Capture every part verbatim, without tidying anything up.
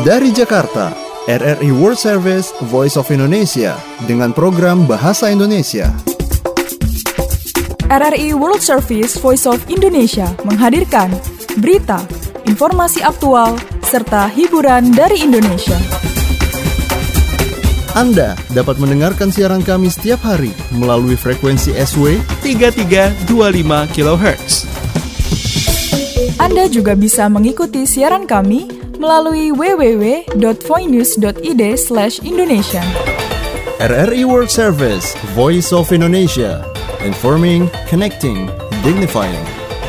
Dari Jakarta, R R I World Service Voice of Indonesia dengan program Bahasa Indonesia. R R I World Service Voice of Indonesia menghadirkan berita, informasi aktual, serta hiburan dari Indonesia. Anda dapat mendengarkan siaran kami setiap hari melalui frekuensi S W tiga tiga dua lima kilohertz. Anda juga bisa mengikuti siaran kami melalui w w w dot voinews dot i d slash indonesia. R R I World Service Voice of Indonesia. Informing, connecting, dignifying.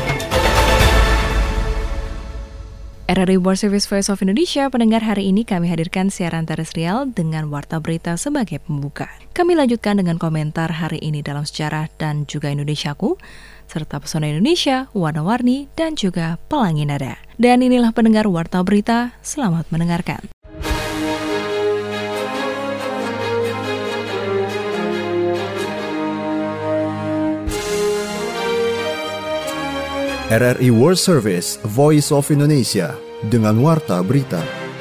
R R I World Service Voice of Indonesia, pendengar, hari ini kami hadirkan siaran terestrial dengan warta berita sebagai pembuka. Kami lanjutkan dengan komentar hari ini dalam sejarah dan juga Indonesiaku, serta pesona Indonesia, warna-warni, dan juga pelangi nada. Dan inilah pendengar warta berita, selamat mendengarkan. R R I World Service Voice of Indonesia dengan warta berita.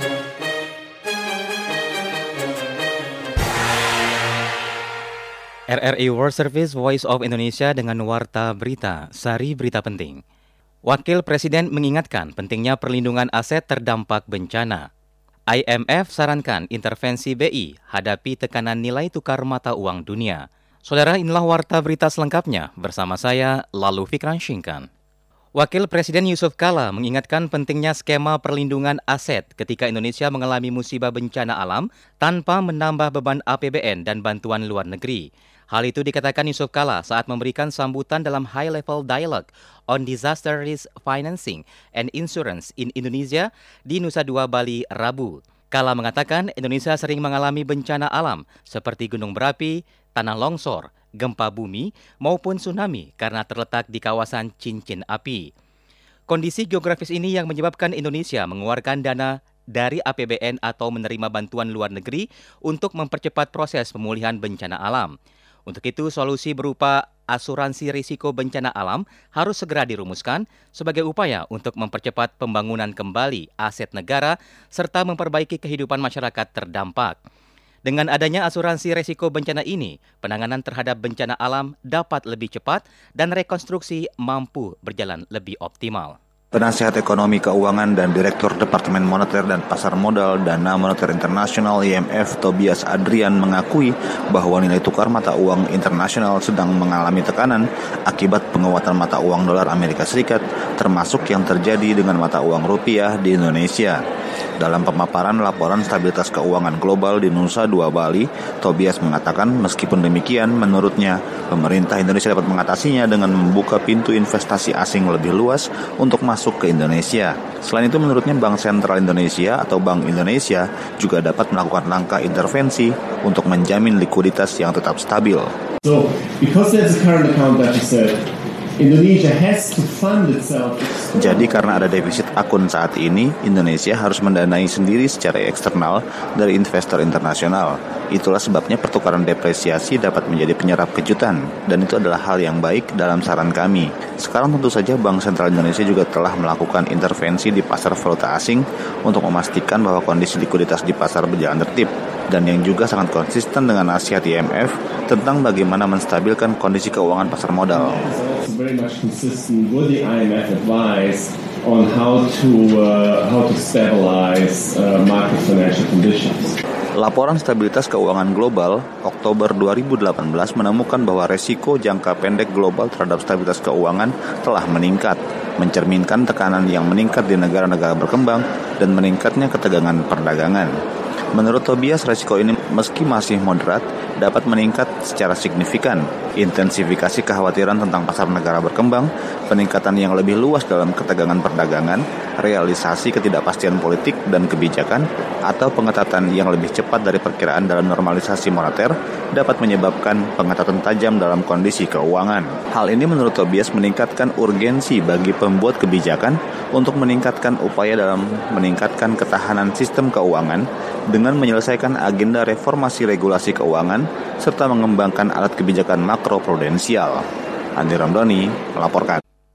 R R I World Service Voice of Indonesia dengan warta berita, sari berita penting. Wakil Presiden mengingatkan pentingnya perlindungan aset terdampak bencana. I M F sarankan intervensi B I hadapi tekanan nilai tukar mata uang dunia. Saudara, inilah warta berita selengkapnya bersama saya, Lalu Fikran Syingkan. Wakil Presiden Yusuf Kala mengingatkan pentingnya skema perlindungan aset ketika Indonesia mengalami musibah bencana alam tanpa menambah beban A P B N dan bantuan luar negeri. Hal itu dikatakan Yusuf Kala saat memberikan sambutan dalam High Level Dialogue on Disaster Risk Financing and Insurance in Indonesia di Nusa Dua, Bali, Rabu. Kala mengatakan Indonesia sering mengalami bencana alam seperti gunung berapi, tanah longsor, gempa bumi, maupun tsunami karena terletak di kawasan cincin api. Kondisi geografis ini yang menyebabkan Indonesia mengeluarkan dana dari A P B N atau menerima bantuan luar negeri untuk mempercepat proses pemulihan bencana alam. Untuk itu, solusi berupa asuransi risiko bencana alam harus segera dirumuskan sebagai upaya untuk mempercepat pembangunan kembali aset negara serta memperbaiki kehidupan masyarakat terdampak. Dengan adanya asuransi risiko bencana ini, penanganan terhadap bencana alam dapat lebih cepat dan rekonstruksi mampu berjalan lebih optimal. Penasihat Ekonomi Keuangan dan Direktur Departemen Moneter dan Pasar Modal Dana Moneter Internasional I M F Tobias Adrian mengakui bahwa nilai tukar mata uang internasional sedang mengalami tekanan akibat penguatan mata uang dolar Amerika Serikat, termasuk yang terjadi dengan mata uang rupiah di Indonesia. Dalam pemaparan laporan stabilitas keuangan global di Nusa Dua, Bali, Tobias mengatakan meskipun demikian, menurutnya pemerintah Indonesia dapat mengatasinya dengan membuka pintu investasi asing lebih luas untuk masuk ke Indonesia. Selain itu, menurutnya Bank Sentral Indonesia atau Bank Indonesia juga dapat melakukan langkah intervensi untuk menjamin likuiditas yang tetap stabil. So, because there's a current account deficit, Indonesia has to fund itself. Jadi karena ada defisit akun saat ini, Indonesia harus mendanai sendiri secara eksternal dari investor internasional. Itulah sebabnya pertukaran depresiasi dapat menjadi penyerap kejutan, dan itu adalah hal yang baik dalam saran kami. Sekarang tentu saja Bank Sentral Indonesia juga telah melakukan intervensi di pasar valuta asing untuk memastikan bahwa kondisi likuiditas di pasar berjalan tertib, dan yang juga sangat konsisten dengan nasihat I M F tentang bagaimana menstabilkan kondisi keuangan pasar modal. Very much consistent with the I M F advice on how to uh, how to stabilize uh, market financial conditions. Laporan Stabilitas Keuangan Global Oktober dua ribu delapan belas menemukan bahwa resiko jangka pendek global terhadap stabilitas keuangan telah meningkat, mencerminkan tekanan yang meningkat di negara-negara berkembang dan meningkatnya ketegangan perdagangan. Menurut Tobias, resiko ini meski masih moderat, dapat meningkat secara signifikan. Intensifikasi kekhawatiran tentang pasar negara berkembang, peningkatan yang lebih luas dalam ketegangan perdagangan, realisasi ketidakpastian politik dan kebijakan, atau pengetatan yang lebih cepat dari perkiraan dalam normalisasi moneter dapat menyebabkan pengetatan tajam dalam kondisi keuangan. Hal ini menurut Tobias meningkatkan urgensi bagi pembuat kebijakan untuk meningkatkan upaya dalam meningkatkan ketahanan sistem keuangan dengan menyelesaikan agenda reformasi regulasi keuangan serta mengembangkan alat kebijakan makroprudensial. Andi Ramdhani melaporkan.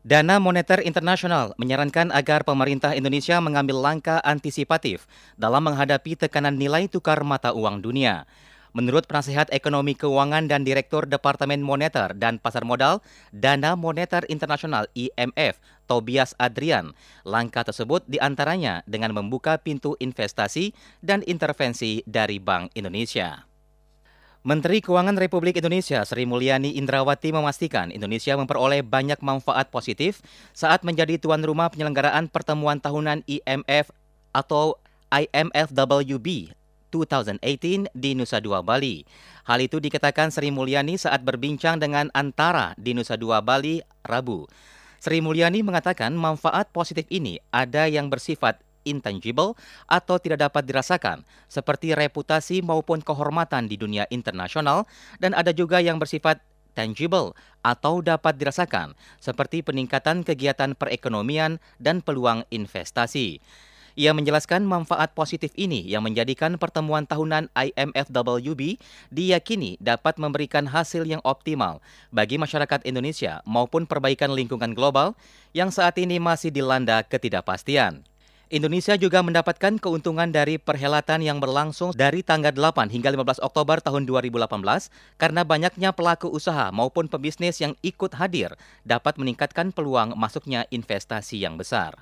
Dana Moneter Internasional menyarankan agar pemerintah Indonesia mengambil langkah antisipatif dalam menghadapi tekanan nilai tukar mata uang dunia. Menurut penasihat ekonomi keuangan dan Direktur Departemen Moneter dan Pasar Modal Dana Moneter Internasional I M F, Tobias Adrian, langkah tersebut diantaranya dengan membuka pintu investasi dan intervensi dari Bank Indonesia. Menteri Keuangan Republik Indonesia Sri Mulyani Indrawati memastikan Indonesia memperoleh banyak manfaat positif saat menjadi tuan rumah penyelenggaraan pertemuan tahunan I M F atau I M F W B dua ribu delapan belas di Nusa Dua, Bali. Hal itu dikatakan Sri Mulyani saat berbincang dengan Antara di Nusa Dua, Bali, Rabu. Sri Mulyani mengatakan manfaat positif ini ada yang bersifat intangible atau tidak dapat dirasakan, seperti reputasi maupun kehormatan di dunia internasional, dan ada juga yang bersifat tangible atau dapat dirasakan, seperti peningkatan kegiatan perekonomian dan peluang investasi. Ia menjelaskan manfaat positif ini yang menjadikan pertemuan tahunan I M F W B diyakini dapat memberikan hasil yang optimal bagi masyarakat Indonesia maupun perbaikan lingkungan global yang saat ini masih dilanda ketidakpastian. Indonesia juga mendapatkan keuntungan dari perhelatan yang berlangsung dari tanggal delapan hingga lima belas Oktober tahun dua ribu delapan belas karena banyaknya pelaku usaha maupun pebisnis yang ikut hadir dapat meningkatkan peluang masuknya investasi yang besar.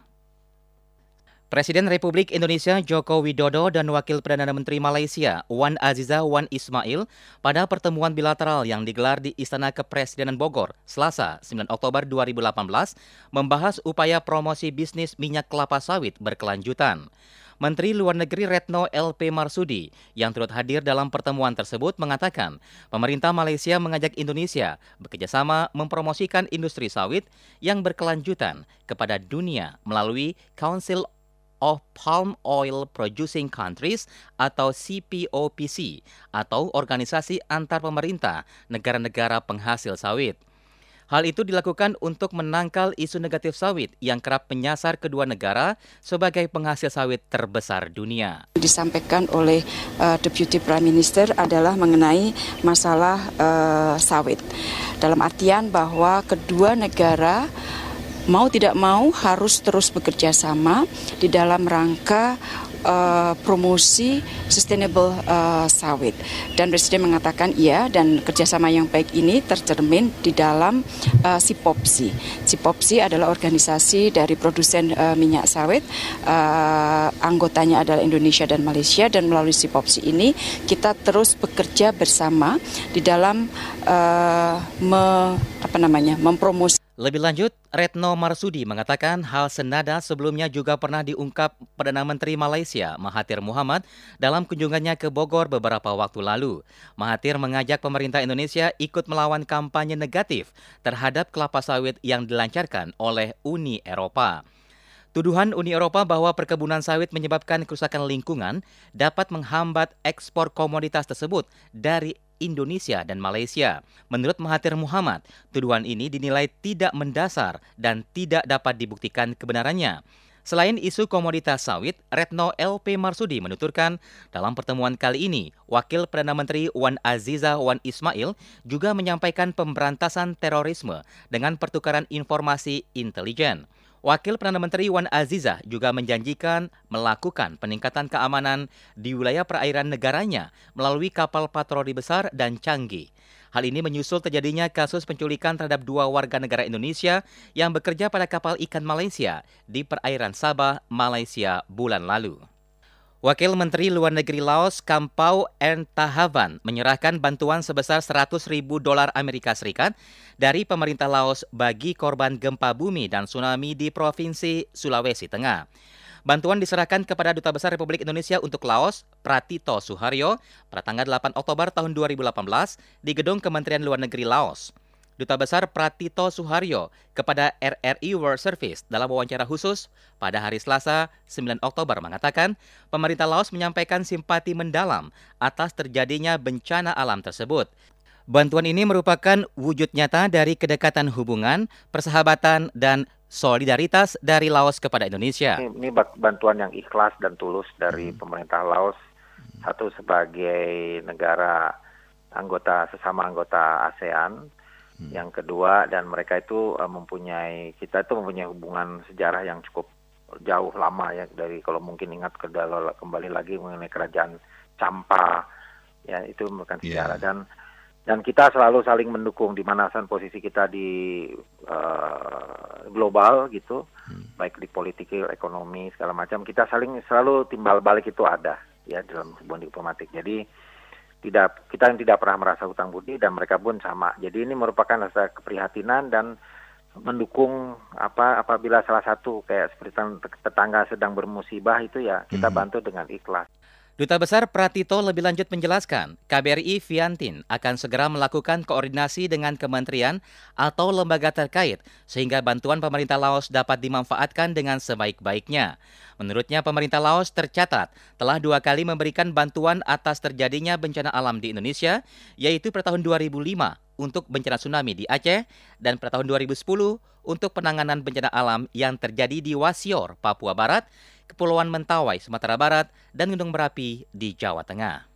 Presiden Republik Indonesia Joko Widodo dan Wakil Perdana Menteri Malaysia Wan Azizah Wan Ismail pada pertemuan bilateral yang digelar di Istana Kepresidenan Bogor, Selasa, sembilan Oktober dua ribu delapan belas, membahas upaya promosi bisnis minyak kelapa sawit berkelanjutan. Menteri Luar Negeri Retno L P Marsudi yang turut hadir dalam pertemuan tersebut mengatakan pemerintah Malaysia mengajak Indonesia bekerjasama mempromosikan industri sawit yang berkelanjutan kepada dunia melalui Council of Palm Oil Producing Countries atau C P O P C atau organisasi antar pemerintah negara-negara penghasil sawit. Hal itu dilakukan untuk menangkal isu negatif sawit yang kerap menyasar kedua negara sebagai penghasil sawit terbesar dunia. Disampaikan oleh uh, Deputy Prime Minister adalah mengenai masalah uh, sawit. Dalam artian bahwa kedua negara mau tidak mau harus terus bekerja sama di dalam rangka uh, promosi sustainable uh, sawit. Dan Presiden mengatakan iya, dan kerjasama yang baik ini tercermin di dalam uh, C P O P C. C P O P C adalah organisasi dari produsen uh, minyak sawit. Uh, anggotanya adalah Indonesia dan Malaysia, dan melalui C P O P C ini kita terus bekerja bersama di dalam uh, me, apa namanya, mempromosi. Lebih lanjut, Retno Marsudi mengatakan hal senada sebelumnya juga pernah diungkap Perdana Menteri Malaysia Mahathir Mohamad dalam kunjungannya ke Bogor beberapa waktu lalu. Mahathir mengajak pemerintah Indonesia ikut melawan kampanye negatif terhadap kelapa sawit yang dilancarkan oleh Uni Eropa. Tuduhan Uni Eropa bahwa perkebunan sawit menyebabkan kerusakan lingkungan dapat menghambat ekspor komoditas tersebut dari Indonesia dan Malaysia. Menurut Mahathir Mohamad, tuduhan ini dinilai tidak mendasar dan tidak dapat dibuktikan kebenarannya. Selain isu komoditas sawit, Retno L P Marsudi menuturkan dalam pertemuan kali ini, Wakil Perdana Menteri Wan Azizah Wan Ismail juga menyampaikan pemberantasan terorisme dengan pertukaran informasi intelijen. Wakil Perdana Menteri Wan Azizah juga menjanjikan melakukan peningkatan keamanan di wilayah perairan negaranya melalui kapal patroli besar dan canggih. Hal ini menyusul terjadinya kasus penculikan terhadap dua warga negara Indonesia yang bekerja pada kapal ikan Malaysia di perairan Sabah, Malaysia bulan lalu. Wakil Menteri Luar Negeri Laos Kampau Entahavan menyerahkan bantuan sebesar seratus ribu dolar Amerika Serikat dari pemerintah Laos bagi korban gempa bumi dan tsunami di Provinsi Sulawesi Tengah. Bantuan diserahkan kepada Duta Besar Republik Indonesia untuk Laos, Pratito Suharyo, pada tanggal delapan Oktober tahun dua ribu delapan belas di Gedung Kementerian Luar Negeri Laos. Duta Besar Pratito Suharyo kepada R R I World Service dalam wawancara khusus pada hari Selasa sembilan Oktober mengatakan pemerintah Laos menyampaikan simpati mendalam atas terjadinya bencana alam tersebut. Bantuan ini merupakan wujud nyata dari kedekatan hubungan, persahabatan, dan solidaritas dari Laos kepada Indonesia. Ini, ini bantuan yang ikhlas dan tulus dari hmm. pemerintah Laos, satu sebagai negara anggota sesama anggota ASEAN, Hmm. Yang kedua, dan mereka itu uh, mempunyai, kita itu mempunyai hubungan sejarah yang cukup jauh lama ya, dari kalau mungkin ingat ke dalam, kembali lagi mengenai kerajaan Champa, ya itu merupakan sejarah. Yeah. Dan dan kita selalu saling mendukung di mana posisi kita di uh, global gitu, hmm. baik di politik, ekonomi, segala macam, kita saling selalu timbal balik itu ada ya dalam hubungan diplomatik. Jadi tidak, kita yang tidak pernah merasa hutang budi dan mereka pun sama. Jadi ini merupakan rasa keprihatinan dan mendukung apa apabila salah satu kayak seperti tetangga sedang bermusibah itu ya kita hmm. bantu dengan ikhlas. Duta Besar Pratito lebih lanjut menjelaskan, K B R I Viantin akan segera melakukan koordinasi dengan kementerian atau lembaga terkait sehingga bantuan pemerintah Laos dapat dimanfaatkan dengan sebaik-baiknya. Menurutnya, pemerintah Laos tercatat telah dua kali memberikan bantuan atas terjadinya bencana alam di Indonesia, yaitu pada tahun dua ribu lima untuk bencana tsunami di Aceh dan pada tahun dua ribu sepuluh untuk penanganan bencana alam yang terjadi di Wasior, Papua Barat, Kepulauan Mentawai, Sumatera Barat, dan Gunung Merapi di Jawa Tengah.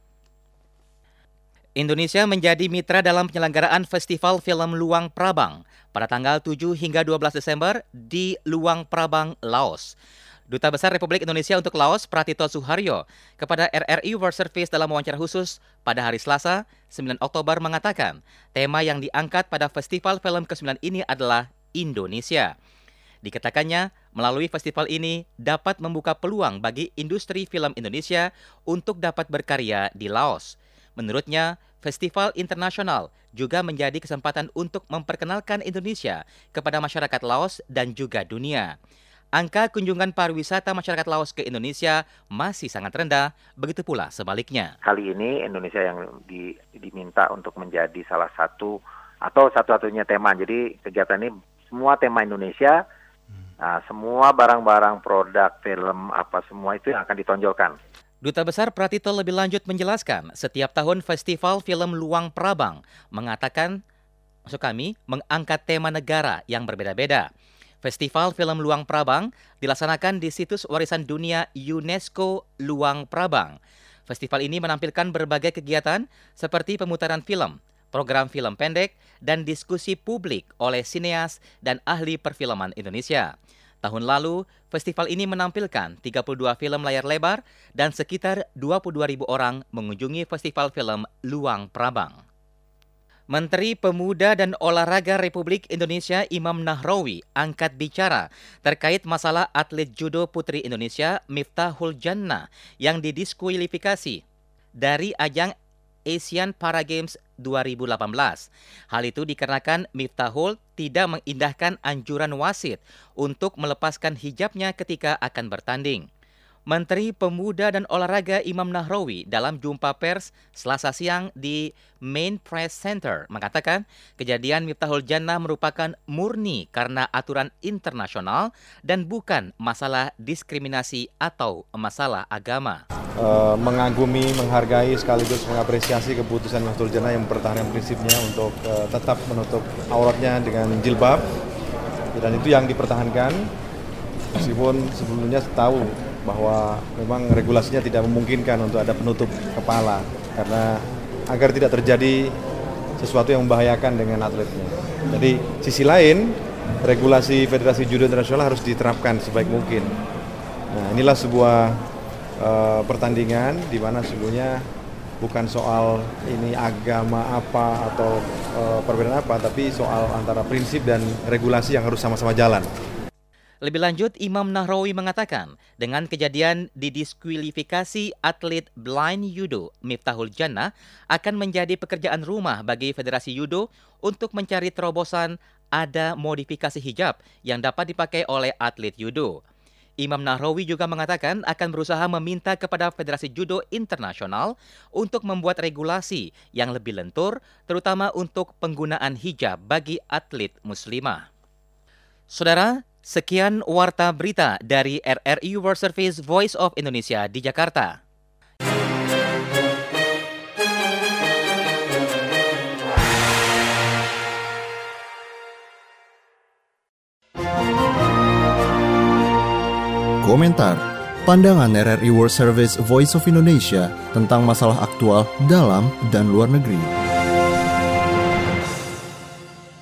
Indonesia menjadi mitra dalam penyelenggaraan Festival Film Luang Prabang pada tanggal tujuh hingga dua belas Desember di Luang Prabang, Laos. Duta Besar Republik Indonesia untuk Laos, Pratito Suharyo, kepada R R I World Service dalam wawancara khusus pada hari Selasa, sembilan Oktober mengatakan, tema yang diangkat pada Festival Film kesembilan ini adalah Indonesia. Dikatakannya, melalui festival ini dapat membuka peluang bagi industri film Indonesia untuk dapat berkarya di Laos. Menurutnya, festival internasional juga menjadi kesempatan untuk memperkenalkan Indonesia kepada masyarakat Laos dan juga dunia. Angka kunjungan pariwisata masyarakat Laos ke Indonesia masih sangat rendah, begitu pula sebaliknya. Kali ini Indonesia yang di, diminta untuk menjadi salah satu atau satu-satunya tema. Jadi kegiatan ini semua tema Indonesia. Nah, semua barang-barang, produk, film, apa semua itu yang akan ditonjolkan. Duta Besar Pratito lebih lanjut menjelaskan, setiap tahun Festival Film Luang Prabang mengatakan, maksud kami, mengangkat tema negara yang berbeda-beda. Festival Film Luang Prabang dilaksanakan di situs warisan dunia UNESCO Luang Prabang. Festival ini menampilkan berbagai kegiatan seperti pemutaran film, program film pendek, dan diskusi publik oleh sineas dan ahli perfilman Indonesia. Tahun lalu, festival ini menampilkan tiga puluh dua film layar lebar dan sekitar dua puluh dua ribu orang mengunjungi Festival Film Luang Prabang. Menteri Pemuda dan Olahraga Republik Indonesia Imam Nahrawi angkat bicara terkait masalah atlet judo putri Indonesia Miftahul Jannah yang didiskualifikasi dari ajang Asian Para Games dua ribu delapan belas. Hal itu dikarenakan Miftahul tidak mengindahkan anjuran wasit untuk melepaskan hijabnya ketika akan bertanding. Menteri Pemuda dan Olahraga Imam Nahrawi dalam jumpa pers Selasa siang di Main Press Center mengatakan kejadian Miftahul Jannah merupakan murni karena aturan internasional dan bukan masalah diskriminasi atau masalah agama. Uh, mengagumi, menghargai sekaligus mengapresiasi keputusan Miftahul Jannah yang mempertahankan prinsipnya untuk uh, tetap menutup auratnya dengan jilbab, dan itu yang dipertahankan meskipun sebelumnya tahu bahwa memang regulasinya tidak memungkinkan untuk ada penutup kepala karena agar tidak terjadi sesuatu yang membahayakan dengan atletnya. Jadi sisi lain regulasi Federasi Judo Internasional harus diterapkan sebaik mungkin. Nah, inilah sebuah uh, pertandingan di mana sesungguhnya bukan soal ini agama apa atau uh, perbedaan apa, tapi soal antara prinsip dan regulasi yang harus sama-sama jalan. Lebih lanjut, Imam Nahrawi mengatakan, dengan kejadian didiskualifikasi atlet blind judo Miftahul Jannah akan menjadi pekerjaan rumah bagi Federasi Judo untuk mencari terobosan ada modifikasi hijab yang dapat dipakai oleh atlet judo. Imam Nahrawi juga mengatakan akan berusaha meminta kepada Federasi Judo Internasional untuk membuat regulasi yang lebih lentur, terutama untuk penggunaan hijab bagi atlet muslimah. Saudara, sekian Warta Berita dari R R I World Service Voice of Indonesia di Jakarta. Komentar, pandangan R R I World Service Voice of Indonesia tentang masalah aktual dalam dan luar negeri.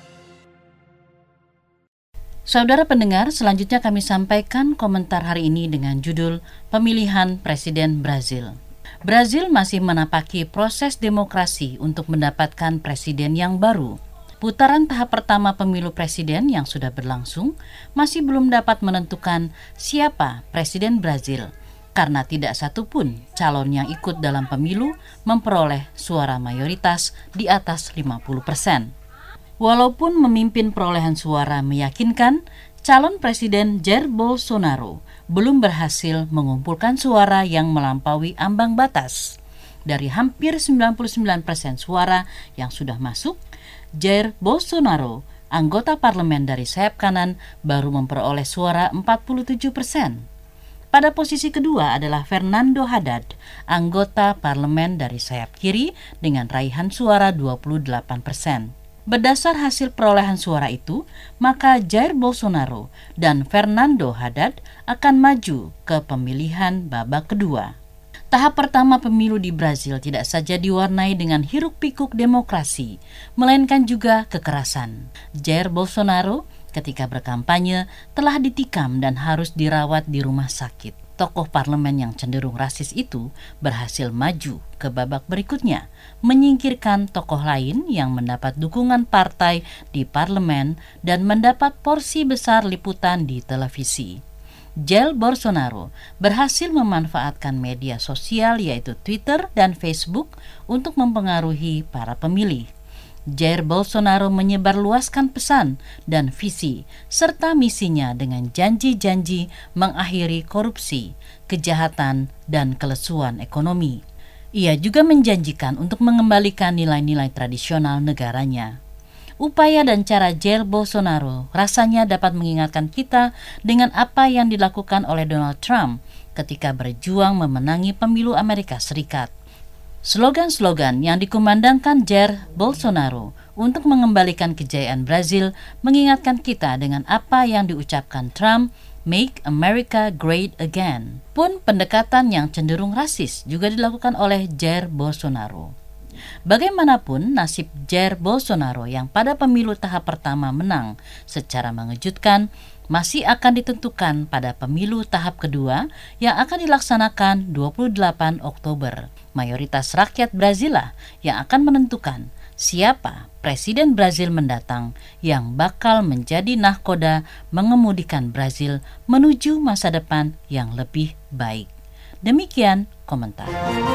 Saudara pendengar, selanjutnya kami sampaikan komentar hari ini dengan judul Pemilihan Presiden Brazil. Brazil masih menapaki proses demokrasi untuk mendapatkan presiden yang baru. Putaran tahap pertama pemilu presiden yang sudah berlangsung masih belum dapat menentukan siapa presiden Brazil, karena tidak satupun calon yang ikut dalam pemilu memperoleh suara mayoritas di atas lima puluh persen. Walaupun memimpin perolehan suara meyakinkan, calon presiden Jair Bolsonaro belum berhasil mengumpulkan suara yang melampaui ambang batas. Dari hampir sembilan puluh sembilan persen suara yang sudah masuk, Jair Bolsonaro, anggota parlemen dari sayap kanan, baru memperoleh suara empat puluh tujuh persen. Pada posisi kedua adalah Fernando Haddad, anggota parlemen dari sayap kiri dengan raihan suara dua puluh delapan persen. Berdasar hasil perolehan suara itu, maka Jair Bolsonaro dan Fernando Haddad akan maju ke pemilihan babak kedua. Tahap pertama pemilu di Brazil tidak saja diwarnai dengan hiruk-pikuk demokrasi, melainkan juga kekerasan. Jair Bolsonaro ketika berkampanye telah ditikam dan harus dirawat di rumah sakit. Tokoh parlemen yang cenderung rasis itu berhasil maju ke babak berikutnya, menyingkirkan tokoh lain yang mendapat dukungan partai di parlemen dan mendapat porsi besar liputan di televisi. Jair Bolsonaro berhasil memanfaatkan media sosial yaitu Twitter dan Facebook untuk mempengaruhi para pemilih. Jair Bolsonaro menyebarluaskan pesan dan visi serta misinya dengan janji-janji mengakhiri korupsi, kejahatan, dan kelesuan ekonomi. Ia juga menjanjikan untuk mengembalikan nilai-nilai tradisional negaranya. Upaya dan cara Jair Bolsonaro rasanya dapat mengingatkan kita dengan apa yang dilakukan oleh Donald Trump ketika berjuang memenangi pemilu Amerika Serikat. Slogan-slogan yang dikumandangkan Jair Bolsonaro untuk mengembalikan kejayaan Brazil mengingatkan kita dengan apa yang diucapkan Trump, Make America Great Again. Pun pendekatan yang cenderung rasis juga dilakukan oleh Jair Bolsonaro. Bagaimanapun nasib Jair Bolsonaro yang pada pemilu tahap pertama menang secara mengejutkan masih akan ditentukan pada pemilu tahap kedua yang akan dilaksanakan dua puluh delapan Oktober. Mayoritas rakyat Brazil lah yang akan menentukan siapa presiden Brazil mendatang yang bakal menjadi nahkoda mengemudikan Brazil menuju masa depan yang lebih baik. Demikian komentar.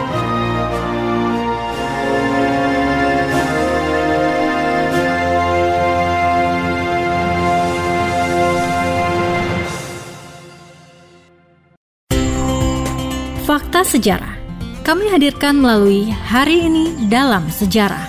Fakta Sejarah kami hadirkan melalui Hari Ini Dalam Sejarah.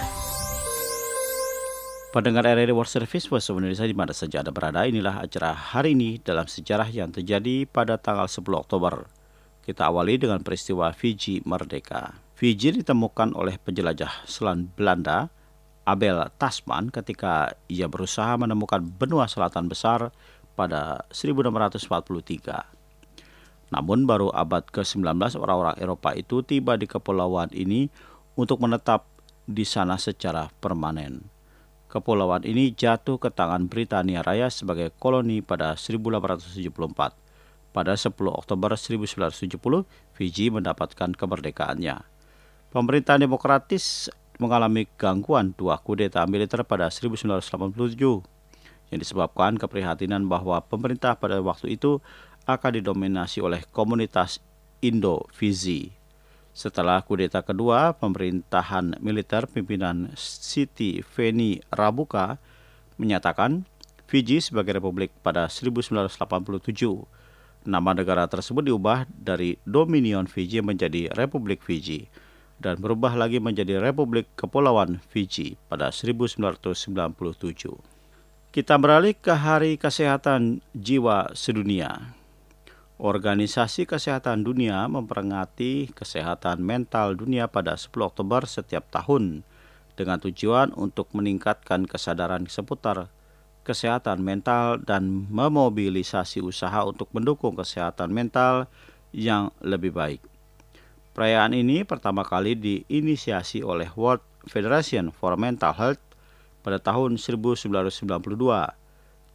Pendengar R R I World Service Voice of Indonesia di mana saja Anda berada, inilah acara Hari Ini Dalam Sejarah yang terjadi pada tanggal sepuluh Oktober. Kita awali dengan peristiwa Fiji merdeka. Fiji ditemukan oleh penjelajah Selat Belanda Abel Tasman ketika ia berusaha menemukan benua selatan besar pada seribu enam ratus empat puluh tiga. Namun baru abad ke sembilan belas orang-orang Eropa itu tiba di kepulauan ini untuk menetap di sana secara permanen. Kepulauan ini jatuh ke tangan Britania Raya sebagai koloni pada seribu delapan ratus tujuh puluh empat. Pada sepuluh Oktober seribu sembilan ratus tujuh puluh, Fiji mendapatkan kemerdekaannya. Pemerintahan demokratis mengalami gangguan dua kudeta militer pada seribu sembilan ratus delapan puluh tujuh yang disebabkan keprihatinan bahwa pemerintah pada waktu itu akan didominasi oleh komunitas Indo-Fizi. Setelah kudeta kedua, pemerintahan militer pimpinan Siti Feni Rabuka menyatakan Fiji sebagai republik pada seribu sembilan ratus delapan puluh tujuh. Nama negara tersebut diubah dari Dominion Fiji menjadi Republik Fiji dan berubah lagi menjadi Republik Kepulauan Fiji pada seribu sembilan ratus sembilan puluh tujuh. Kita beralih ke Hari Kesehatan Jiwa Sedunia. Organisasi Kesehatan Dunia memperingati kesehatan mental dunia pada sepuluh Oktober setiap tahun dengan tujuan untuk meningkatkan kesadaran seputar kesehatan mental dan memobilisasi usaha untuk mendukung kesehatan mental yang lebih baik. Perayaan ini pertama kali diinisiasi oleh World Federation for Mental Health pada tahun seribu sembilan ratus sembilan puluh dua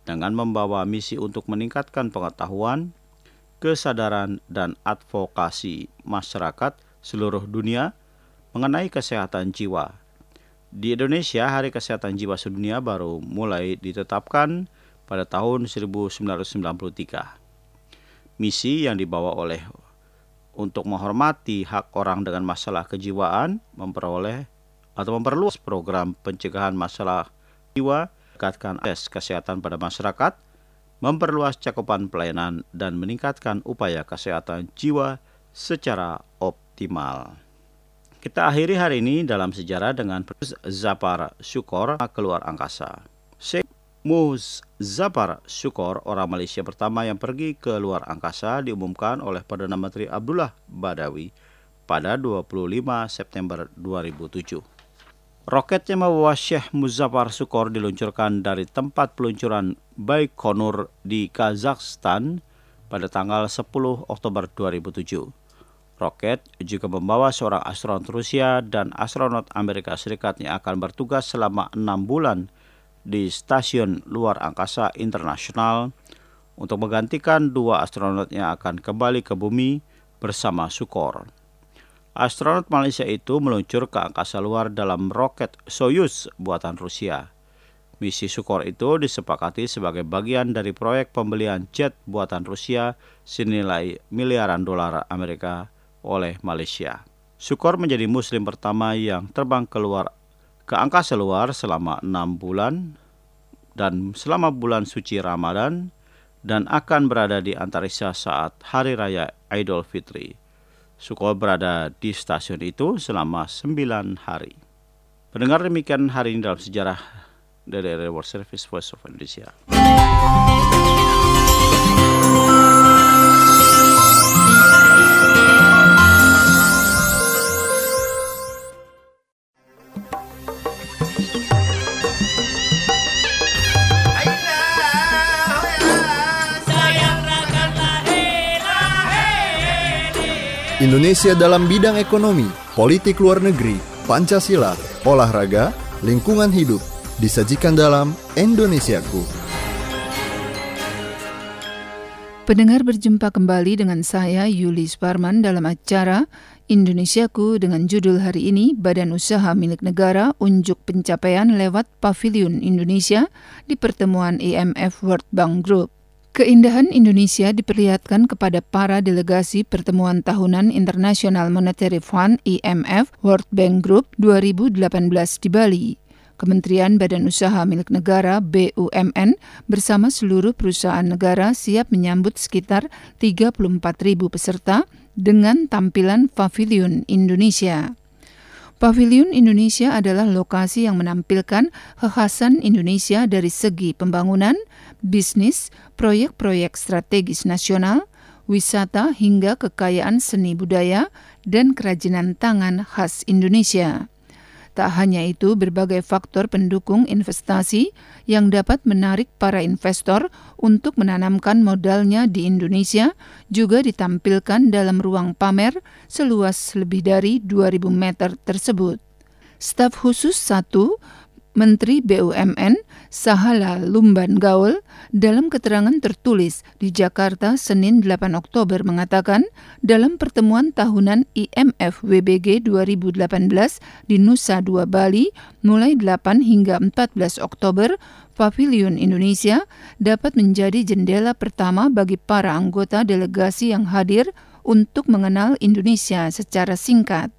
dengan membawa misi untuk meningkatkan pengetahuan, kesadaran, dan advokasi masyarakat seluruh dunia mengenai kesehatan jiwa. Di Indonesia, Hari Kesehatan Jiwa Sedunia baru mulai ditetapkan pada tahun seribu sembilan ratus sembilan puluh tiga. Misi yang dibawa oleh untuk menghormati hak orang dengan masalah kejiwaan, memperoleh atau memperluas program pencegahan masalah jiwa, meningkatkan akses kesehatan pada masyarakat, memperluas cakupan pelayanan, dan meningkatkan upaya kesehatan jiwa secara optimal. Kita akhiri hari ini dalam sejarah dengan Zafar Syukor keluar angkasa. Sheikh Muzaffar Syukor, orang Malaysia pertama yang pergi ke luar angkasa, diumumkan oleh Perdana Menteri Abdullah Badawi pada dua puluh lima September dua ribu tujuh. Roket yang membawa Syekh Muzaffar Syukor diluncurkan dari tempat peluncuran Baikonur di Kazakhstan pada tanggal sepuluh Oktober dua ribu tujuh. Roket juga membawa seorang astronot Rusia dan astronot Amerika Serikat yang akan bertugas selama enam bulan di Stasiun Luar Angkasa Internasional untuk menggantikan dua astronot yang akan kembali ke bumi bersama Syukor. Astronot Malaysia itu meluncur ke angkasa luar dalam roket Soyuz buatan Rusia. Misi Syukor itu disepakati sebagai bagian dari proyek pembelian jet buatan Rusia senilai miliaran dolar Amerika oleh Malaysia. Syukor menjadi Muslim pertama yang terbang keluar ke angkasa luar selama enam bulan dan selama bulan suci Ramadan dan akan berada di antariksa saat Hari Raya Idul Fitri. Syukor berada di stasiun itu selama sembilan hari. Pendengar, demikian hari ini dalam sejarah dari R R I World Service Voice of Indonesia. Indonesia dalam bidang ekonomi, politik luar negeri, Pancasila, olahraga, lingkungan hidup, disajikan dalam Indonesiaku. Pendengar, berjumpa kembali dengan saya Yuli Sparman dalam acara Indonesiaku dengan judul hari ini, Badan Usaha Milik Negara unjuk pencapaian lewat Pavilion Indonesia di pertemuan I M F World Bank Group. Keindahan Indonesia diperlihatkan kepada para delegasi pertemuan tahunan International Monetary Fund I M F World Bank Group dua ribu delapan belas di Bali. Kementerian Badan Usaha Milik Negara B U M N bersama seluruh perusahaan negara siap menyambut sekitar tiga puluh empat ribu peserta dengan tampilan Pavilion Indonesia. Pavilion Indonesia adalah lokasi yang menampilkan kekhasan Indonesia dari segi pembangunan, bisnis, proyek-proyek strategis nasional, wisata hingga kekayaan seni budaya dan kerajinan tangan khas Indonesia. Tak hanya itu, berbagai faktor pendukung investasi yang dapat menarik para investor untuk menanamkan modalnya di Indonesia juga ditampilkan dalam ruang pamer seluas lebih dari dua ribu meter tersebut. Staf khusus satu Menteri B U M N Sahala Lumban Gaul dalam keterangan tertulis di Jakarta Senin delapan Oktober mengatakan dalam pertemuan tahunan I M F W B G dua ribu delapan belas di Nusa Dua Bali mulai delapan hingga empat belas Oktober, Pavilion Indonesia dapat menjadi jendela pertama bagi para anggota delegasi yang hadir untuk mengenal Indonesia secara singkat.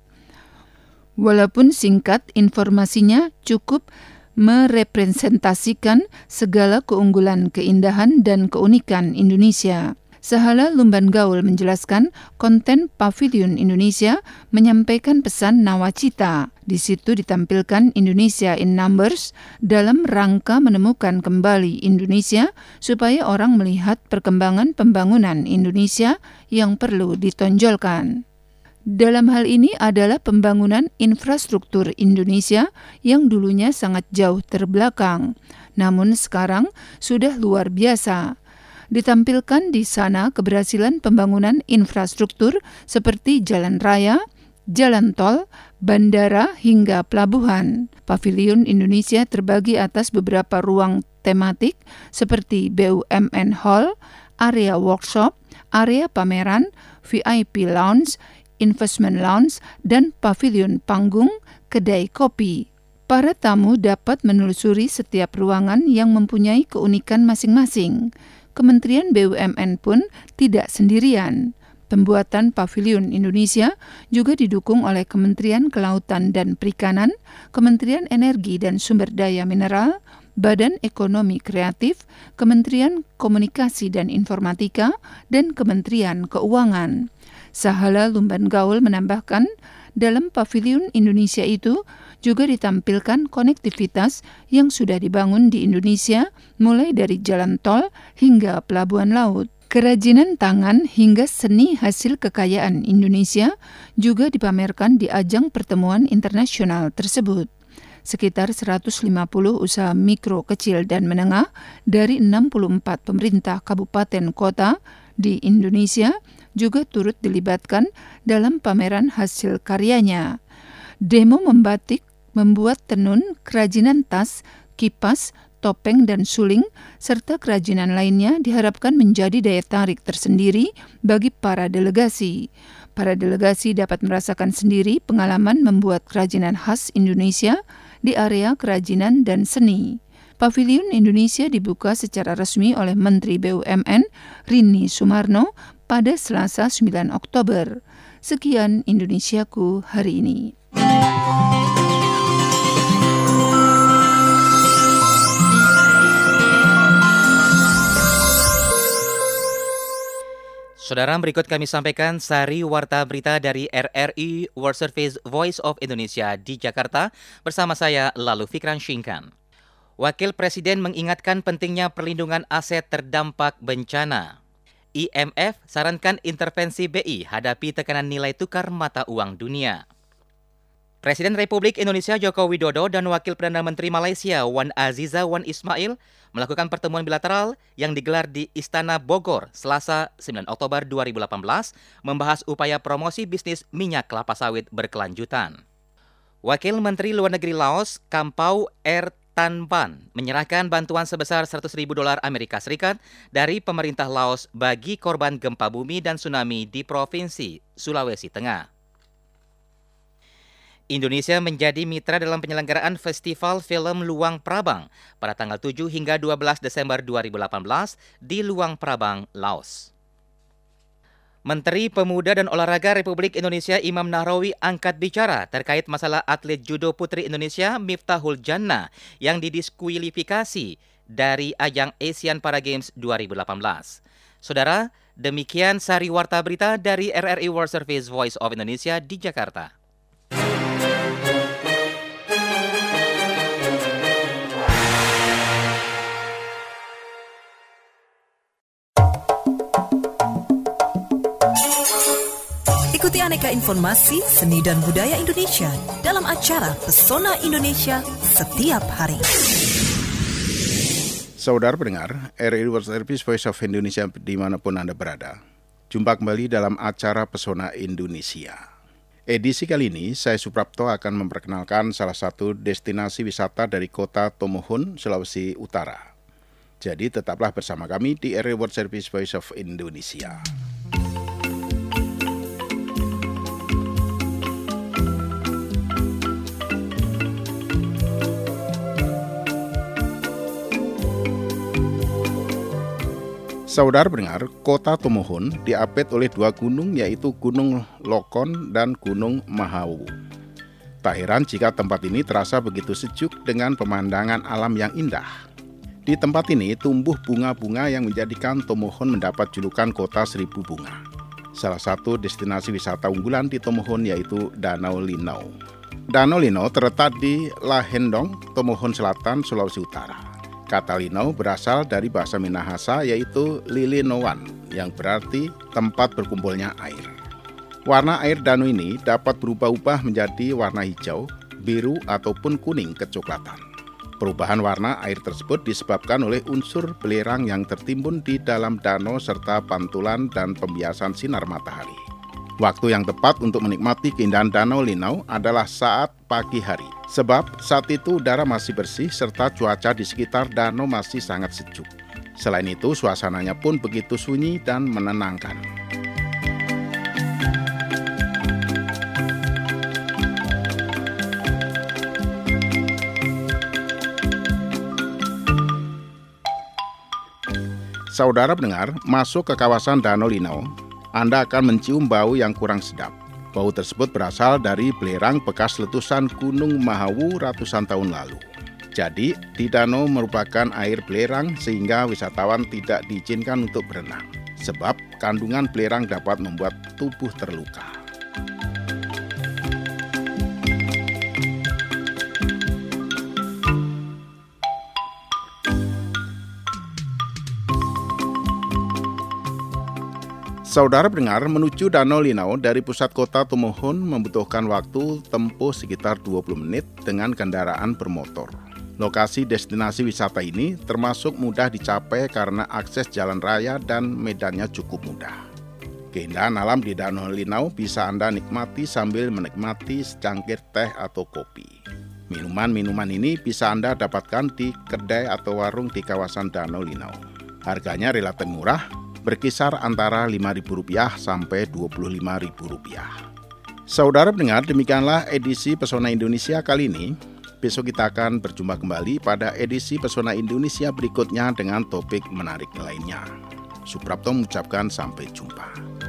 Walaupun singkat, informasinya cukup merepresentasikan segala keunggulan, keindahan, dan keunikan Indonesia. Sahala Lumban Gaul menjelaskan konten Pavilion Indonesia menyampaikan pesan nawacita. Di situ ditampilkan Indonesia in Numbers dalam rangka menemukan kembali Indonesia supaya orang melihat perkembangan pembangunan Indonesia yang perlu ditonjolkan. Dalam hal ini adalah pembangunan infrastruktur Indonesia yang dulunya sangat jauh terbelakang, namun sekarang sudah luar biasa. Ditampilkan di sana keberhasilan pembangunan infrastruktur seperti jalan raya, jalan tol, bandara hingga pelabuhan. Pavilion Indonesia terbagi atas beberapa ruang tematik seperti B U M N Hall, area workshop, area pameran, V I P lounge, investment lounge, dan pavilion panggung, kedai kopi. Para tamu dapat menelusuri setiap ruangan yang mempunyai keunikan masing-masing. Kementerian B U M N pun tidak sendirian. Pembuatan Pavilion Indonesia juga didukung oleh Kementerian Kelautan dan Perikanan, Kementerian Energi dan Sumber Daya Mineral, Badan Ekonomi Kreatif, Kementerian Komunikasi dan Informatika, dan Kementerian Keuangan. Sahala Lumban Gaul menambahkan, dalam Pavilion Indonesia itu juga ditampilkan konektivitas yang sudah dibangun di Indonesia, mulai dari jalan tol hingga pelabuhan laut. Kerajinan tangan hingga seni hasil kekayaan Indonesia juga dipamerkan di ajang pertemuan internasional tersebut. Sekitar seratus lima puluh usaha mikro, kecil, dan menengah dari enam puluh empat pemerintah kabupaten kota di Indonesia juga turut dilibatkan dalam pameran hasil karyanya. Demo membatik, membuat tenun, kerajinan tas, kipas, topeng dan suling, serta kerajinan lainnya diharapkan menjadi daya tarik tersendiri bagi para delegasi. Para delegasi dapat merasakan sendiri pengalaman membuat kerajinan khas Indonesia di area kerajinan dan seni. Pavilion Indonesia dibuka secara resmi oleh Menteri B U M N Rini Sumarno pada Selasa sembilan Oktober. Sekian Indonesiaku hari ini. Saudara, berikut kami sampaikan sari warta berita dari R R I World Service Voice of Indonesia di Jakarta bersama saya Lalu Fikran Syingkan. Wakil Presiden mengingatkan pentingnya perlindungan aset terdampak bencana. I M F sarankan intervensi B I hadapi tekanan nilai tukar mata uang dunia. Presiden Republik Indonesia Joko Widodo dan Wakil Perdana Menteri Malaysia Wan Aziza Wan Ismail melakukan pertemuan bilateral yang digelar di Istana Bogor Selasa sembilan Oktober dua ribu delapan belas membahas upaya promosi bisnis minyak kelapa sawit berkelanjutan. Wakil Menteri Luar Negeri Laos Kampau R. Tan Ban menyerahkan bantuan sebesar seratus ribu dolar Amerika Serikat dari pemerintah Laos bagi korban gempa bumi dan tsunami di Provinsi Sulawesi Tengah. Indonesia menjadi mitra dalam penyelenggaraan Festival Film Luang Prabang pada tanggal tujuh hingga dua belas Desember dua ribu delapan belas di Luang Prabang, Laos. Menteri Pemuda dan Olahraga Republik Indonesia Imam Nahrawi angkat bicara terkait masalah atlet judo putri Indonesia Miftahul Jannah yang didiskualifikasi dari ajang Asian Para Games dua ribu delapan belas. Saudara, demikian sari warta berita dari R R I World Service Voice of Indonesia di Jakarta. Ikuti aneka informasi seni dan budaya Indonesia dalam acara Pesona Indonesia setiap hari. Saudara pendengar, R R I World Service Voice of Indonesia dimanapun Anda berada. Jumpa kembali dalam acara Pesona Indonesia. Edisi kali ini, saya Suprapto akan memperkenalkan salah satu destinasi wisata dari kota Tomohon, Sulawesi Utara. Jadi tetaplah bersama kami di R R I World Service Voice of Indonesia. Saudara pendengar, kota Tomohon diapit oleh dua gunung yaitu Gunung Lokon dan Gunung Mahawu. Tak heran jika tempat ini terasa begitu sejuk dengan pemandangan alam yang indah. Di tempat ini tumbuh bunga-bunga yang menjadikan Tomohon mendapat julukan kota seribu bunga. Salah satu destinasi wisata unggulan di Tomohon yaitu Danau Linau. Danau Linau terletak di Lahendong, Tomohon Selatan, Sulawesi Utara. Kata Linau berasal dari bahasa Minahasa yaitu Lilinowan yang berarti tempat berkumpulnya air. Warna air danau ini dapat berubah-ubah menjadi warna hijau, biru ataupun kuning kecoklatan. Perubahan warna air tersebut disebabkan oleh unsur belerang yang tertimbun di dalam danau serta pantulan dan pembiasan sinar matahari. Waktu yang tepat untuk menikmati keindahan Danau Linau adalah saat pagi hari. Sebab saat itu udara masih bersih serta cuaca di sekitar danau masih sangat sejuk. Selain itu, suasananya pun begitu sunyi dan menenangkan. Saudara pendengar, masuk ke kawasan Danau Linau, Anda akan mencium bau yang kurang sedap. Bau tersebut berasal dari belerang bekas letusan Gunung Mahawu ratusan tahun lalu. Jadi, di danau merupakan air belerang sehingga wisatawan tidak diizinkan untuk berenang. Sebab kandungan belerang dapat membuat tubuh terluka. Saudara pendengar, menuju Danau Linau dari pusat kota Tomohon membutuhkan waktu tempuh sekitar dua puluh menit dengan kendaraan bermotor. Lokasi destinasi wisata ini termasuk mudah dicapai karena akses jalan raya dan medannya cukup mudah. Keindahan alam di Danau Linau bisa Anda nikmati sambil menikmati secangkir teh atau kopi. Minuman-minuman ini bisa Anda dapatkan di kedai atau warung di kawasan Danau Linau. Harganya relatif murah, berkisar antara lima ribu rupiah sampai dua puluh lima ribu rupiah. Saudara pendengar, demikianlah edisi Pesona Indonesia kali ini. Besok kita akan berjumpa kembali pada edisi Pesona Indonesia berikutnya dengan topik menarik lainnya. Suprapto mengucapkan sampai jumpa.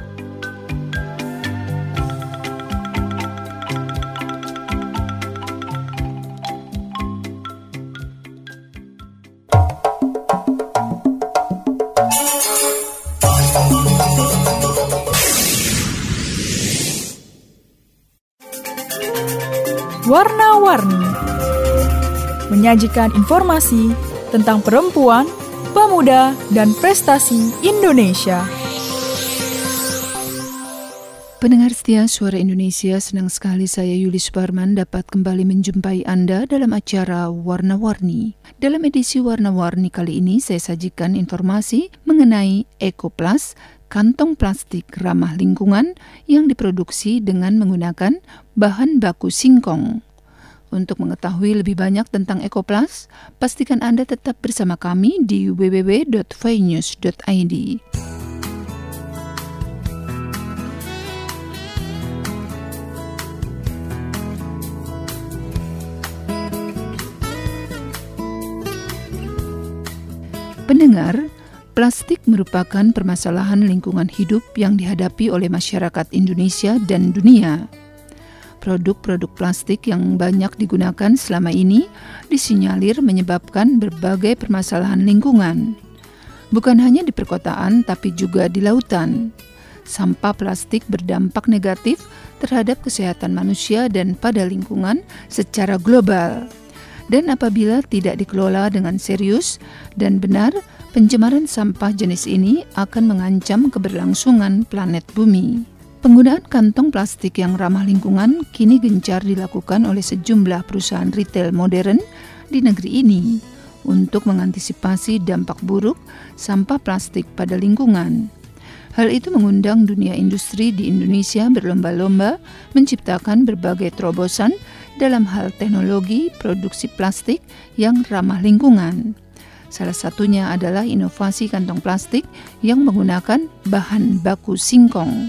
Warna-warni menyajikan informasi tentang perempuan, pemuda, dan prestasi Indonesia. Pendengar setia Suara Indonesia, senang sekali saya Yuli Suparman dapat kembali menjumpai Anda dalam acara Warna-Warni. Dalam edisi Warna-Warni kali ini saya sajikan informasi mengenai EcoPlus, kantong plastik ramah lingkungan yang diproduksi dengan menggunakan bahan baku singkong. Untuk mengetahui lebih banyak tentang EcoPlus, pastikan Anda tetap bersama kami di w w w dot voinews dot i d. Pendengar, plastik merupakan permasalahan lingkungan hidup yang dihadapi oleh masyarakat Indonesia dan dunia. Produk-produk plastik yang banyak digunakan selama ini disinyalir menyebabkan berbagai permasalahan lingkungan. Bukan hanya di perkotaan, tapi juga di lautan. Sampah plastik berdampak negatif terhadap kesehatan manusia dan pada lingkungan secara global. Dan apabila tidak dikelola dengan serius dan benar, pencemaran sampah jenis ini akan mengancam keberlangsungan planet bumi. Penggunaan kantong plastik yang ramah lingkungan kini gencar dilakukan oleh sejumlah perusahaan retail modern di negeri ini untuk mengantisipasi dampak buruk sampah plastik pada lingkungan. Hal itu mengundang dunia industri di Indonesia berlomba-lomba menciptakan berbagai terobosan dalam hal teknologi produksi plastik yang ramah lingkungan. Salah satunya adalah inovasi kantong plastik yang menggunakan bahan baku singkong.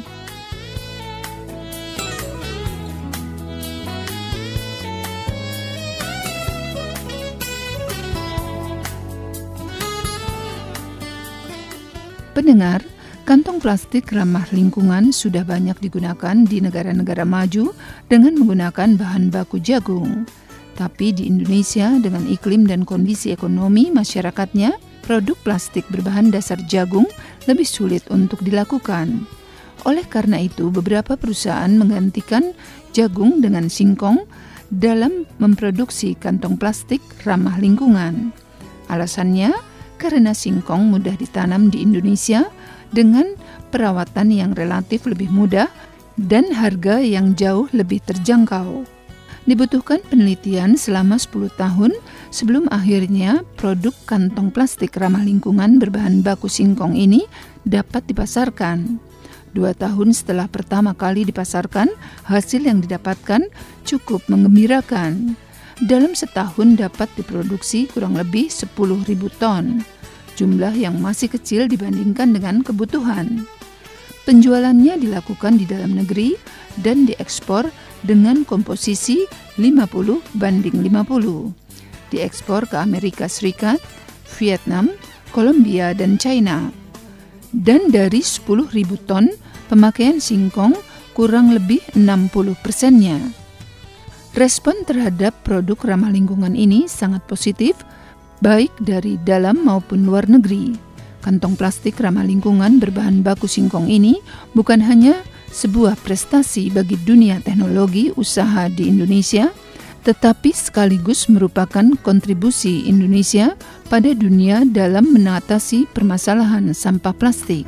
Pendengar, kantong plastik ramah lingkungan sudah banyak digunakan di negara-negara maju dengan menggunakan bahan baku jagung. Tapi di Indonesia dengan iklim dan kondisi ekonomi masyarakatnya, produk plastik berbahan dasar jagung lebih sulit untuk dilakukan. Oleh karena itu, beberapa perusahaan menggantikan jagung dengan singkong dalam memproduksi kantong plastik ramah lingkungan. Alasannya, karena singkong mudah ditanam di Indonesia dengan perawatan yang relatif lebih mudah dan harga yang jauh lebih terjangkau. Dibutuhkan penelitian selama sepuluh tahun sebelum akhirnya produk kantong plastik ramah lingkungan berbahan baku singkong ini dapat dipasarkan. Dua tahun setelah pertama kali dipasarkan, hasil yang didapatkan cukup menggembirakan. Dalam setahun dapat diproduksi kurang lebih sepuluh ribu ton, jumlah yang masih kecil dibandingkan dengan kebutuhan. Penjualannya dilakukan di dalam negeri dan diekspor dengan komposisi lima puluh banding lima puluh. Diekspor ke Amerika Serikat, Vietnam, Kolombia, dan China. Dan dari sepuluh ribu ton, pemakaian singkong kurang lebih enam puluh persennya. Respon terhadap produk ramah lingkungan ini sangat positif, baik dari dalam maupun luar negeri. Kantong plastik ramah lingkungan berbahan baku singkong ini bukan hanya sebuah prestasi bagi dunia teknologi usaha di Indonesia, tetapi sekaligus merupakan kontribusi Indonesia pada dunia dalam mengatasi permasalahan sampah plastik.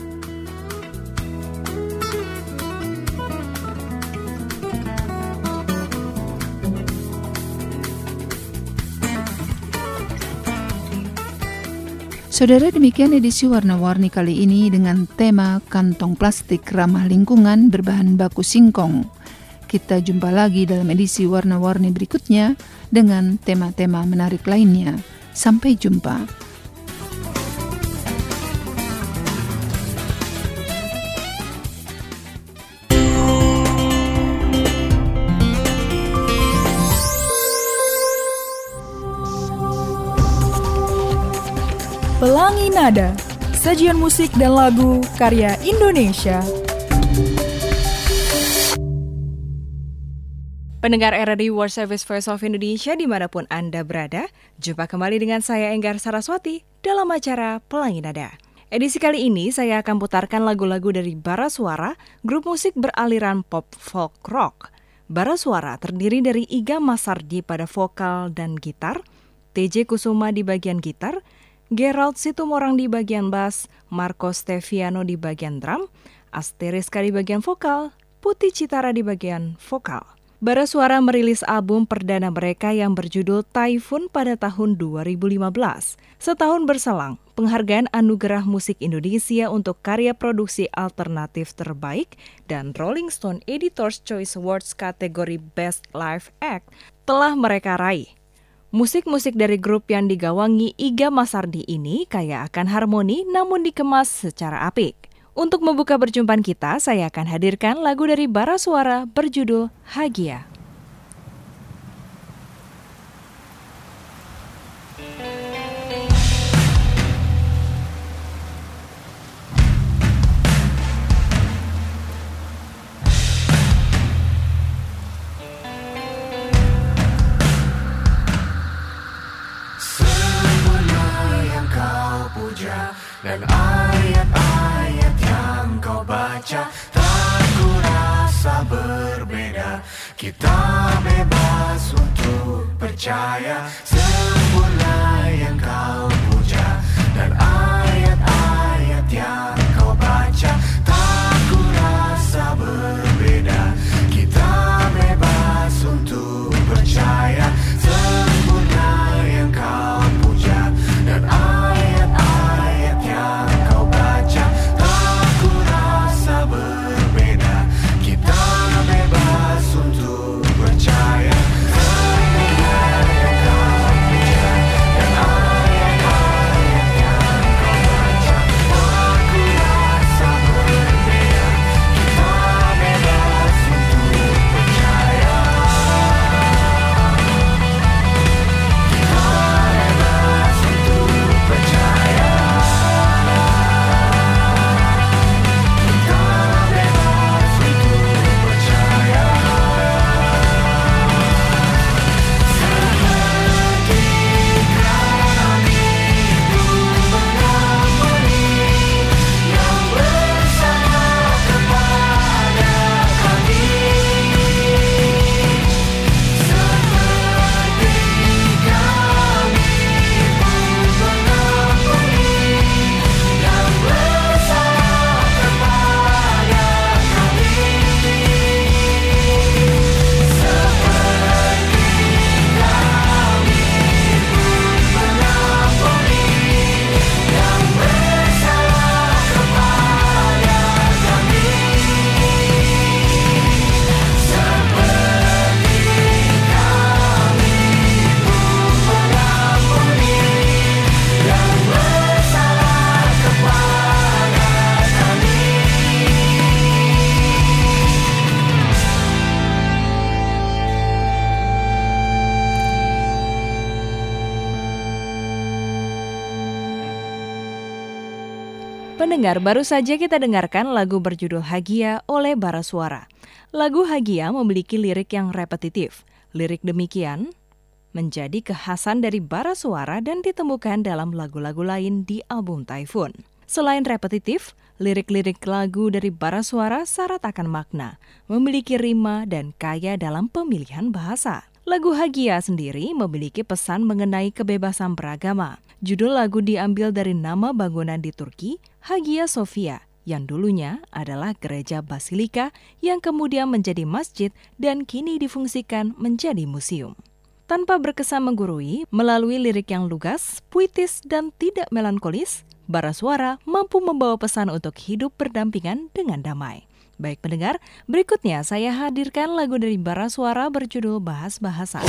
Saudara, demikian edisi Warna-Warni kali ini dengan tema kantong plastik ramah lingkungan berbahan baku singkong. Kita jumpa lagi dalam edisi Warna-Warni berikutnya dengan tema-tema menarik lainnya. Sampai jumpa. Pelangi Nada, sajian musik dan lagu karya Indonesia. Pendengar R R I World Service Voice of Indonesia dimanapun Anda berada, jumpa kembali dengan saya Enggar Saraswati dalam acara Pelangi Nada. Edisi kali ini saya akan putarkan lagu-lagu dari Bara Suara, grup musik beraliran pop folk rock. Bara Suara terdiri dari Iga Masardi pada vokal dan gitar, T J Kusuma di bagian gitar, Gerald Situmorang di bagian bass, Marco Steviano di bagian drum, Asteriska di bagian vokal, Putih Citara di bagian vokal. Bara Suara merilis album perdana mereka yang berjudul Typhoon pada tahun dua ribu lima belas. Setahun berselang, penghargaan Anugerah Musik Indonesia untuk karya produksi alternatif terbaik dan Rolling Stone Editor's Choice Awards kategori Best Live Act telah mereka raih. Musik-musik dari grup yang digawangi Iga Masardi ini kaya akan harmoni namun dikemas secara apik. Untuk membuka perjumpaan kita, saya akan hadirkan lagu dari Bara Suara berjudul Hagia. Dan ayat-ayat yang kau baca tak kurasa berbeda. Kita bebas untuk percaya sempurna yang kau puja. Dan ayat-ayat yang kau baca tak kurasa berbeda. Kita bebas untuk percaya sempurna yang kau puja. Dan ayat-ayat yang kau baca tak kurasa berbeda. Kita bebas untuk percaya sempurna yang kau puja. Dan ayat-ayat Pendengar, baru saja kita dengarkan lagu berjudul Hagia oleh Bara Suara. Lagu Hagia memiliki lirik yang repetitif. Lirik demikian menjadi kekhasan dari Bara Suara dan ditemukan dalam lagu-lagu lain di album Typhoon. Selain repetitif, lirik-lirik lagu dari Bara Suara syarat akan makna, memiliki rima dan kaya dalam pemilihan bahasa. Lagu Hagia sendiri memiliki pesan mengenai kebebasan beragama. Judul lagu diambil dari nama bangunan di Turki, Hagia Sophia, yang dulunya adalah gereja basilika yang kemudian menjadi masjid dan kini difungsikan menjadi museum. Tanpa berkesan menggurui, melalui lirik yang lugas, puitis, dan tidak melankolis, Bara Suara mampu membawa pesan untuk hidup berdampingan dengan damai. Baik pendengar, berikutnya saya hadirkan lagu dari Bara Suara berjudul Bahas Bahasa.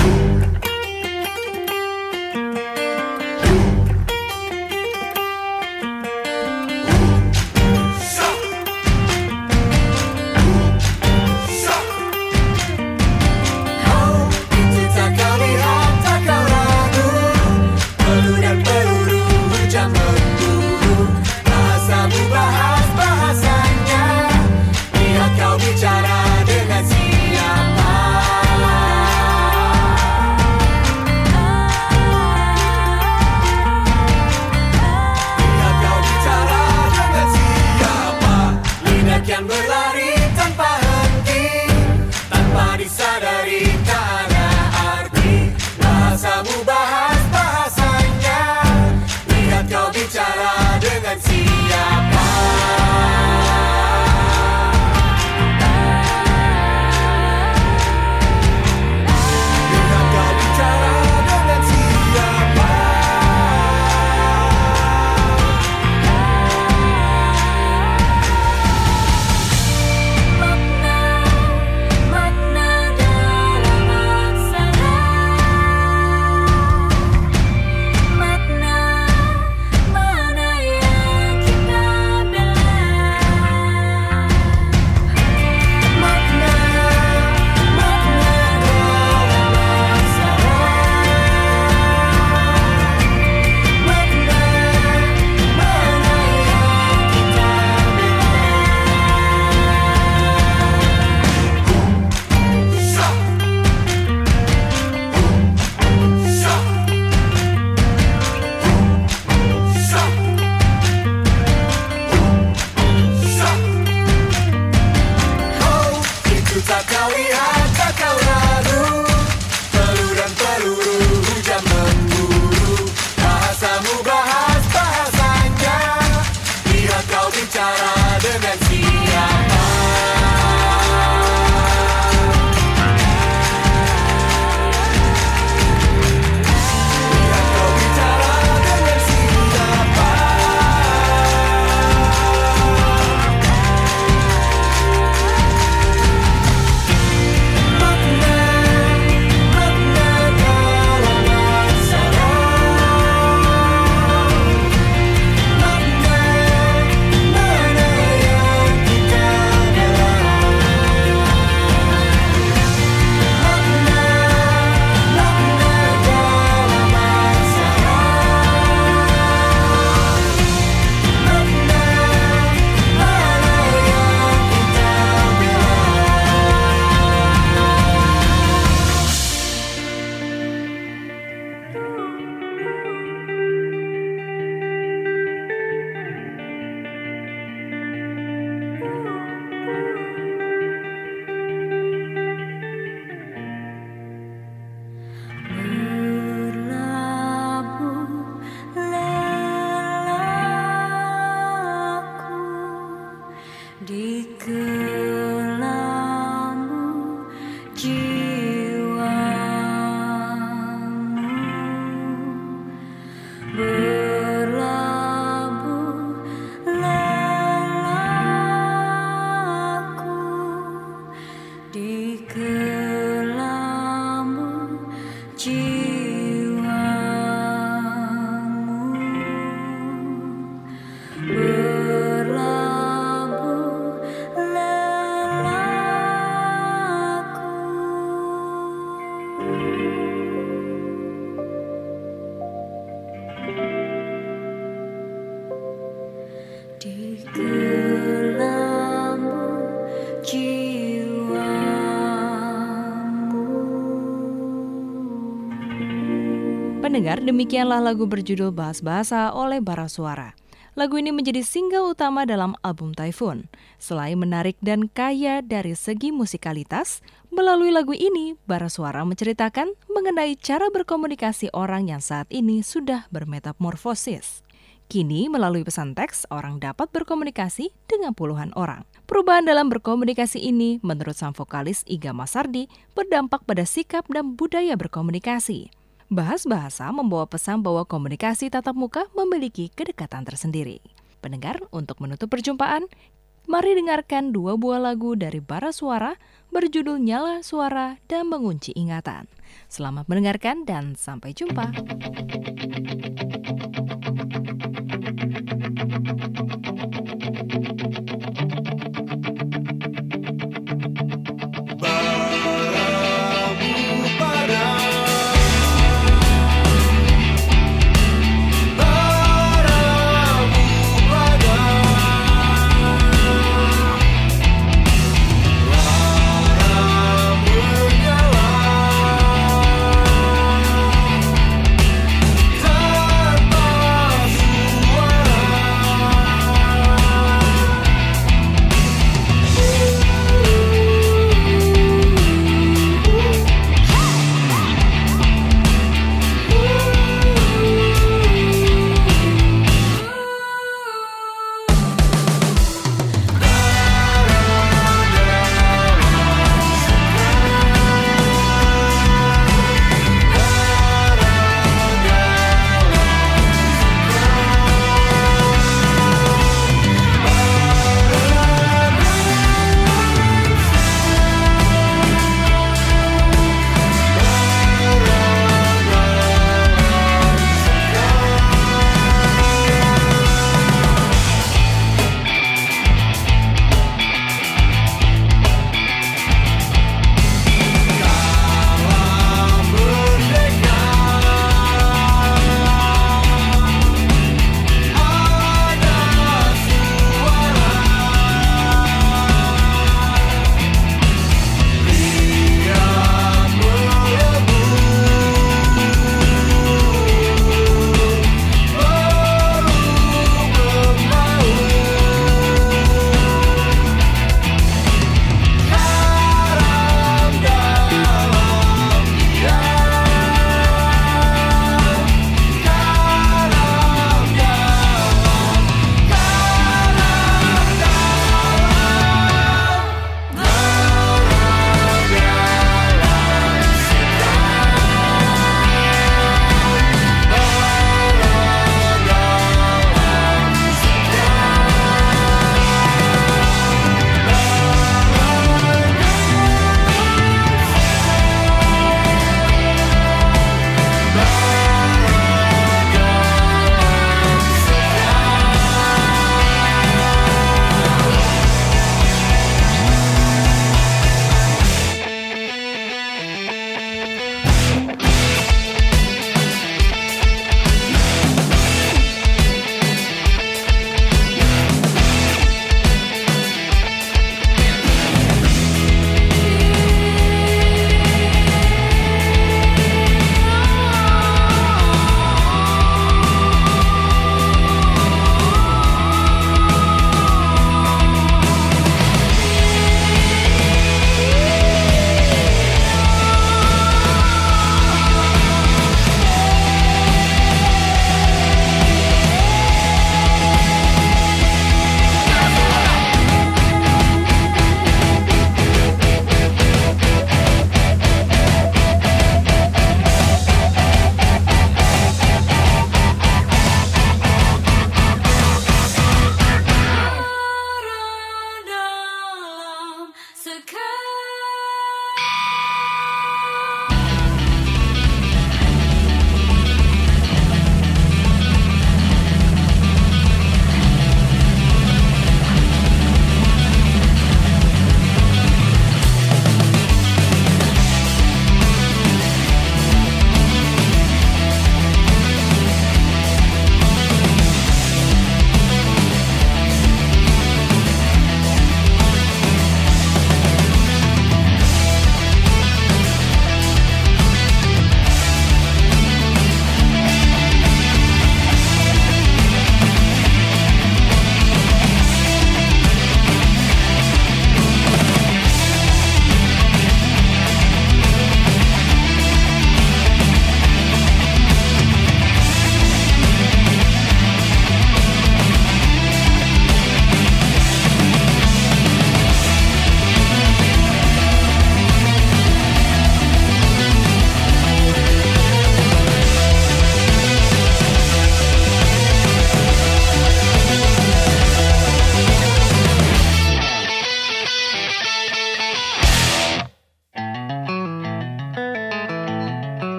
Di Pendengar, demikianlah lagu berjudul Bahas Bahasa oleh Bara Suara. Lagu ini menjadi single utama dalam album Typhoon. Selain menarik dan kaya dari segi musikalitas, melalui lagu ini, Bara Suara menceritakan mengenai cara berkomunikasi orang yang saat ini sudah bermetamorfosis. Kini, melalui pesan teks, orang dapat berkomunikasi dengan puluhan orang. Perubahan dalam berkomunikasi ini, menurut sang vokalis Iga Masardi, berdampak pada sikap dan budaya berkomunikasi. Bahas Bahasa membawa pesan bahwa komunikasi tatap muka memiliki kedekatan tersendiri. Pendengar, untuk menutup perjumpaan, mari dengarkan dua buah lagu dari Bara Suara berjudul Nyala Suara dan Mengunci Ingatan. Selamat mendengarkan dan sampai jumpa. Menyala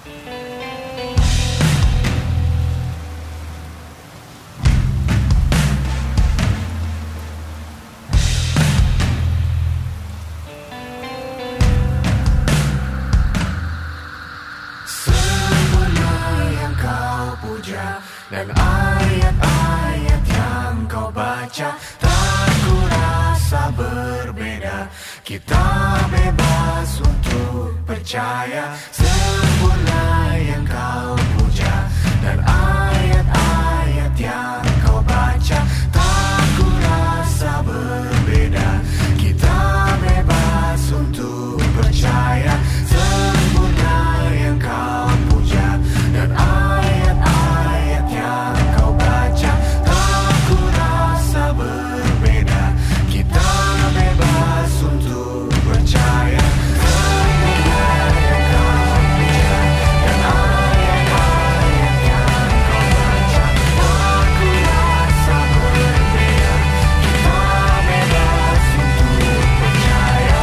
Dan ayat-ayat yang kau baca tak ku rasa berbeda. Kita bebas untuk percaya sempurna yang kau puja. Dan ayat-ayat yang kau baca tak ku rasa berbeda. Kita bebas untuk percaya sempurna yang kau puja. Dan ayat-ayat yang kau baca tak ku rasa berbeda. Kita bebas untuk percaya sempurna yang kau puja. Dan ayat-ayat yang kau baca tak ku rasa berbeda. Kita bebas untuk percaya.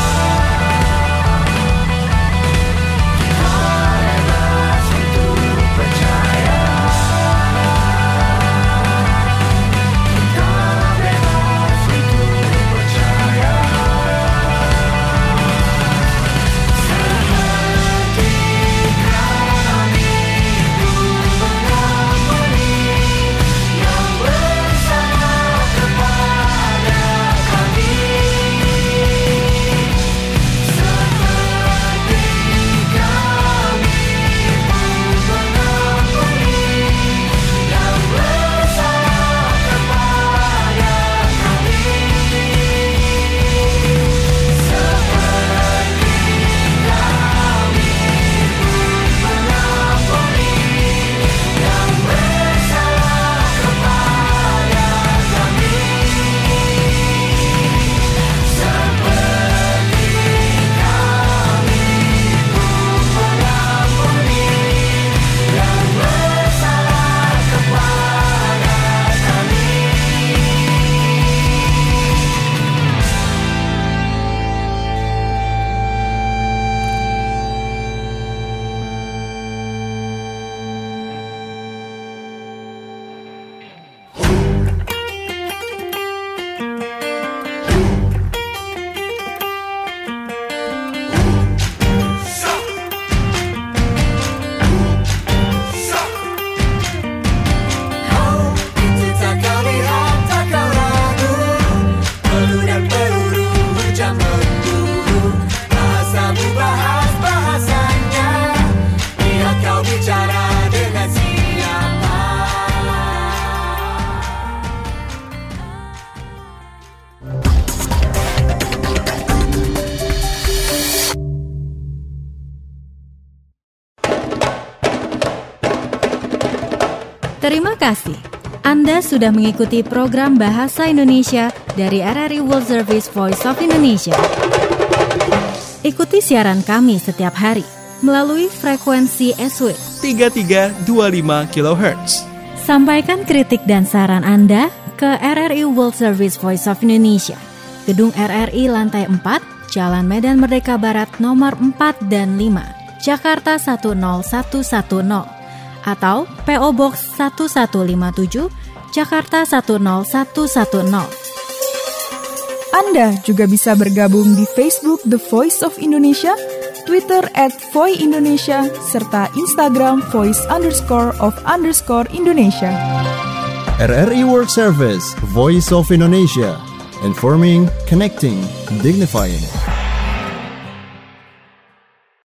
Kita bebas untuk percaya. Terima kasih. Anda sudah mengikuti program Bahasa Indonesia dari R R I World Service Voice of Indonesia. Ikuti siaran kami setiap hari melalui frekuensi S W tiga tiga dua lima kilohertz. Sampaikan kritik dan saran Anda ke R R I World Service Voice of Indonesia, Gedung R R I lantai empat, Jalan Medan Merdeka Barat nomor empat dan lima, Jakarta satu nol satu satu nol, atau P O Box satu satu lima tujuh, Jakarta satu nol satu satu nol. Anda juga bisa bergabung di Facebook The Voice of Indonesia, Twitter at Voi Indonesia, serta Instagram voice underscore of underscore Indonesia. R R I World Service, Voice of Indonesia. Informing, connecting, dignifying.